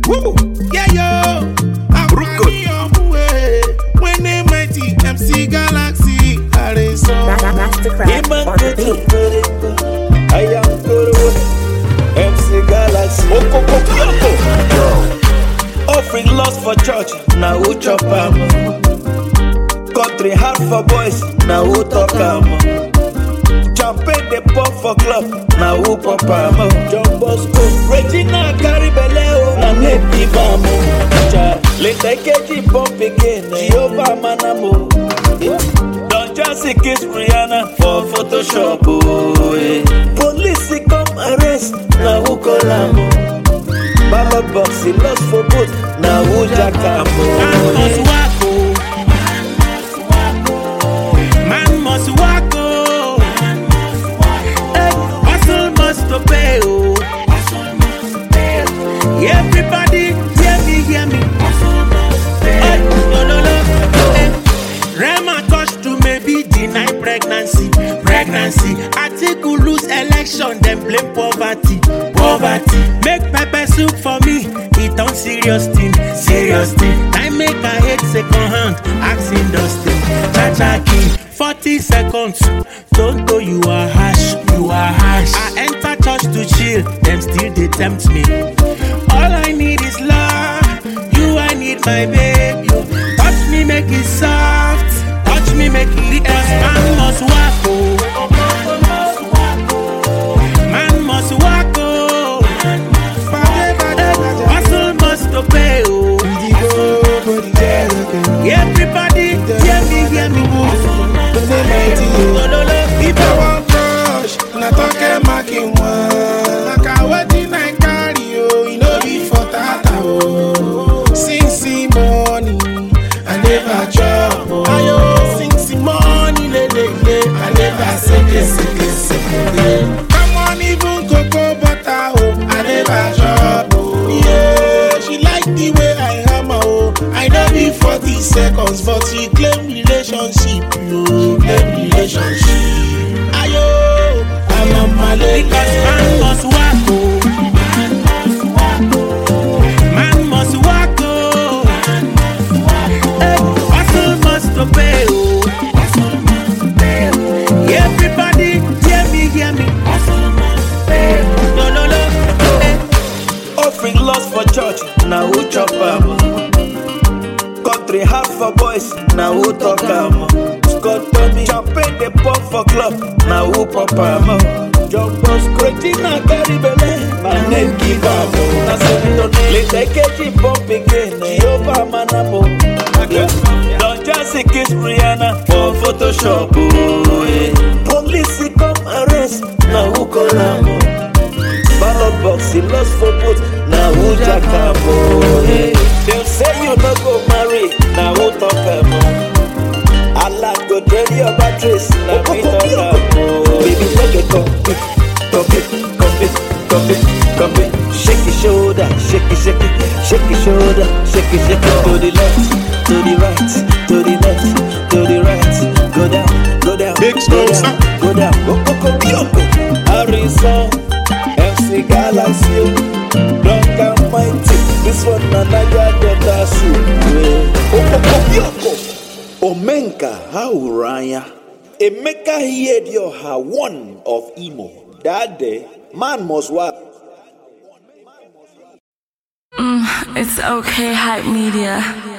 Woo. Yeah, yo. I'm running on the way. When they mighty MC Galaxy, Mastercraft on the beat. I am good. MC Galaxy. Offering lost for church. Now who chop am? Country hard for boys. Now who talk am? Champagne they pop for club. Now who pop am? John Bosco, Regina Caribeleo, and Happy Bamo. Later KG pop again. Jehovah Manamo. Don't just kiss Rihanna for Photoshop. Oh, eh. Police come arrest. Now who call am? Ballot box he lost for both. Now who jack am? Man must walk, oh. Man must walk, oh. Hustle must obey, oh. Everybody hear me. Rema touch to maybe deny pregnancy. Atiku lose election, then blame poverty. Make pepper soup for me, it on serious thing. Time make I hate second hand, asking Dustin. Chacha king, 40 seconds. Don't go, you are harsh. I enter church to chill, them still they tempt me. All I need is love, you I need my baby. Touch me, make it soft. Touch me, make it because man must walk, oh. Man must walk, oh. Hustle must obey, oh. Everybody, hear me. If I want crush, na talk marking one. Like I wedding I carry you know before tata oh. Since morning, I never chop oh. Ayo, since morning, I never say. Come on, even cocoa butter oh, I never chop oh. Yeah, she like the way I hammer oh. I know be 40 seconds, but she claim relationship oh. Ayo, I'm a Malay. Because man must walk, oh. Man must walk, oh. Hustle must obey, oh. Everybody, hear me. No. Offering lost for church. Now who chop am? Country hard for boys. Now who talk am? Scott Tommy, champagne they pop for club. Now who pop am? John Bosco, Regina Caribeleo, my name give am. Now say me don't later KG pop again. Jehovah Manamo. Don't just kiss Rihanna for Photoshop. Oh, eh. Police come arrest. Now who call am? Ballot box he lost for both. Now who jack am? Oh, eh. They say you no go marry. Now who talk am? Allah go drain your batteries. Now we talk am. Baby, make it come it. Shake your shoulder, shake it. Shake your shoulder, shake it. To the left, to the right, to the left, to the right. Go down. Big Go down. Harrison, MC Galaxy, Drunk and Mighty. This one another Datasu. Omenka, how Raya? Emeka heard your one of Imo. That day, man must work. It's okay, hype media.